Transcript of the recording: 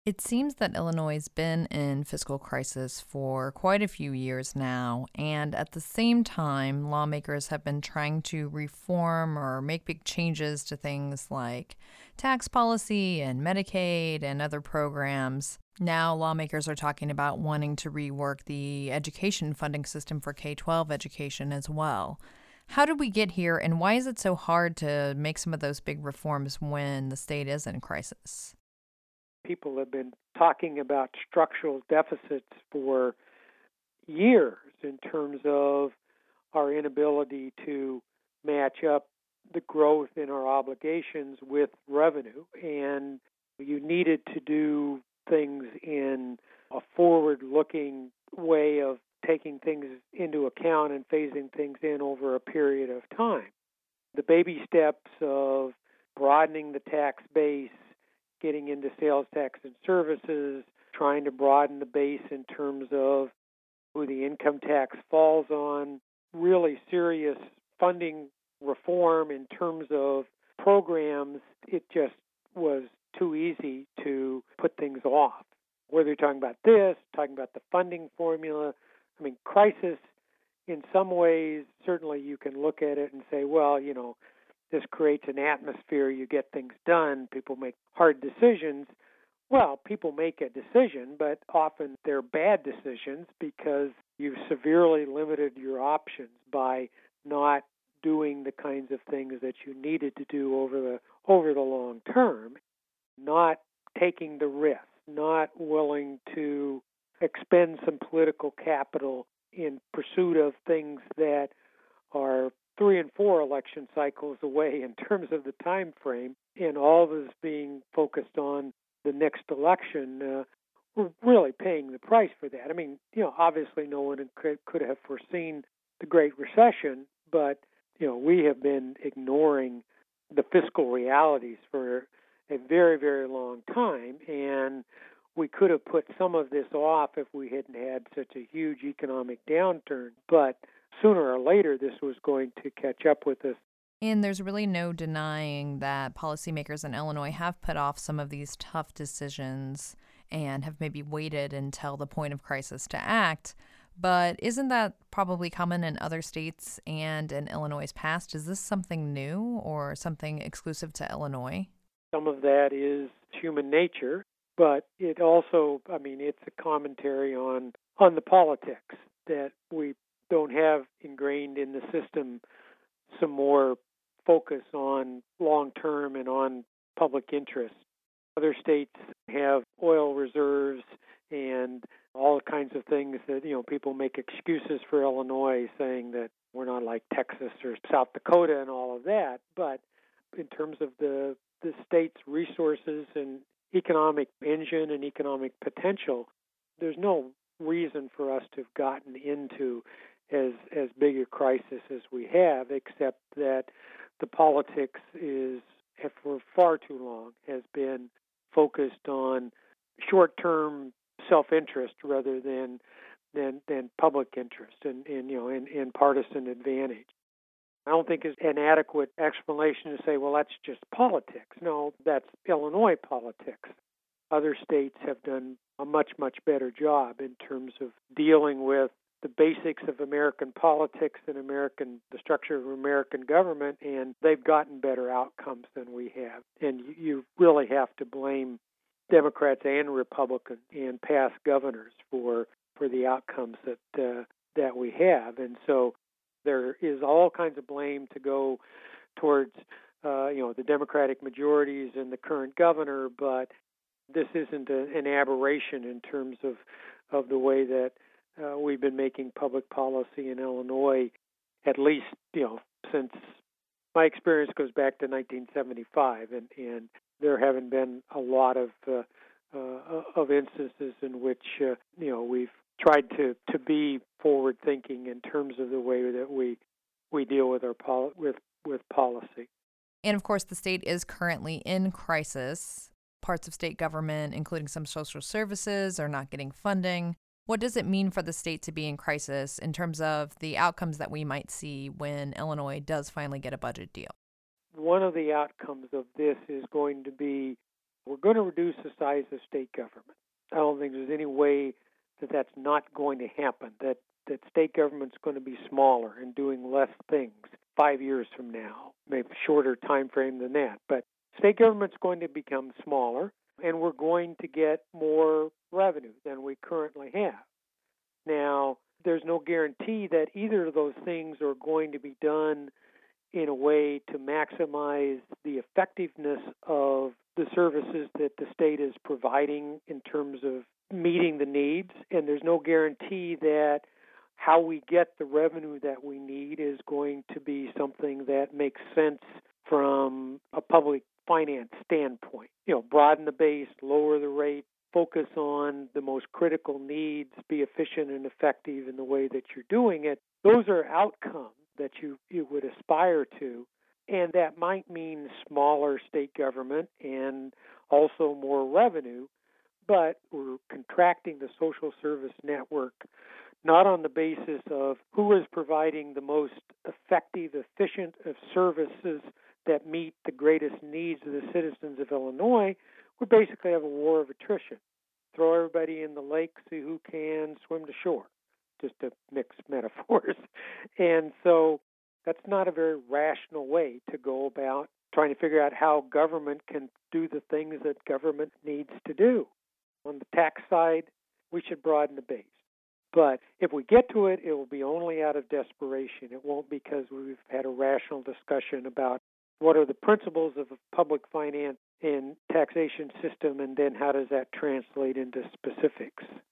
It seems that Illinois has been in fiscal crisis for quite a few years now, and at the same time, lawmakers have been trying to reform or make big changes to things like tax policy and Medicaid and other programs. Now, lawmakers are talking about wanting to rework the education funding system for K 12 education as well. How did we get here, and why is it so hard to make some of those big reforms when the state is in crisis? People have been talking about structural deficits for years in terms of our inability to match up the growth in our obligations with revenue. And you needed to do things in a forward-looking way of taking things into account and phasing things in over a period of time. The baby steps of broadening the tax base, getting into sales tax and services, trying to broaden the base in terms of who the income tax falls on, really serious funding reform in terms of programs. It just was too easy to put things off. Whether you're talking about this, talking about the funding formula, crisis in some ways, certainly you can look at it and say, well, this creates an atmosphere, you get things done, people make hard decisions. Well, people make a decision, but often they're bad decisions because you've severely limited your options by not doing the kinds of things that you needed to do over the long term, not taking the risk, not willing to expend some political capital in pursuit of things that are 3 and 4 election cycles away in terms of the time frame, and all of us being focused on the next election, we're really paying the price for that. Obviously no one could have foreseen the Great Recession, but, we have been ignoring the fiscal realities for a very, very long time, and we could have put some of this off if we hadn't had such a huge economic downturn, but sooner or later this was going to catch up with us. And there's really no denying that policymakers in Illinois have put off some of these tough decisions and have maybe waited until the point of crisis to act. But isn't that probably common in other states and in Illinois' past? Is this something new or something exclusive to Illinois? Some of that is human nature, but it also, it's a commentary on the politics that we don't have ingrained in the system some more focus on long-term and on public interest. Other states have oil reserves and all kinds of things that, people make excuses for Illinois saying that we're not like Texas or South Dakota and all of that. But in terms of the state's resources and economic engine and economic potential, there's no reason for us to have gotten into as big a crisis as we have, except that the politics for far too long, has been focused on short-term self-interest rather than public interest and partisan advantage. I don't think it's an adequate explanation to say, well, that's just politics. No, that's Illinois politics. Other states have done a much, much better job in terms of dealing with the basics of American politics and the structure of American government, and they've gotten better outcomes than we have. And you really have to blame Democrats and Republicans and past governors for the outcomes that we have. And so there is all kinds of blame to go towards the Democratic majorities and the current governor, but this isn't an aberration in terms of the way that we've been making public policy in Illinois, at least, since my experience goes back to 1975, and there haven't been a lot of instances in which, we've tried to be forward-thinking in terms of the way that we deal with our with policy. And of course, the state is currently in crisis. Parts of state government, including some social services, are not getting funding. What does it mean for the state to be in crisis in terms of the outcomes that we might see when Illinois does finally get a budget deal? One of the outcomes of this is going to be we're going to reduce the size of state government. I don't think there's any way that that's not going to happen, that state government's going to be smaller and doing less things 5 years from now, maybe shorter time frame than that. But state government's going to become smaller, and we're going to get more revenue than we currently have. Now, there's no guarantee that either of those things are going to be done in a way to maximize the effectiveness of the services that the state is providing in terms of meeting the needs, and there's no guarantee that how we get the revenue that we need is going to be something that makes sense from a public finance standpoint. Broaden the base, lower the rate, focus on the most critical needs, be efficient and effective in the way that you're doing it. Those are outcomes that you would aspire to, and that might mean smaller state government and also more revenue, but we're contracting the social service network not on the basis of who is providing the most effective, efficient of services that meet the greatest needs of the citizens of Illinois. We basically have a war of attrition. Throw everybody in the lake, see who can swim to shore, just to mix metaphors. And so that's not a very rational way to go about trying to figure out how government can do the things that government needs to do. On the tax side, we should broaden the base. But if we get to it, it will be only out of desperation. It won't because we've had a rational discussion about what are the principles of a public finance and taxation system, and then how does that translate into specifics.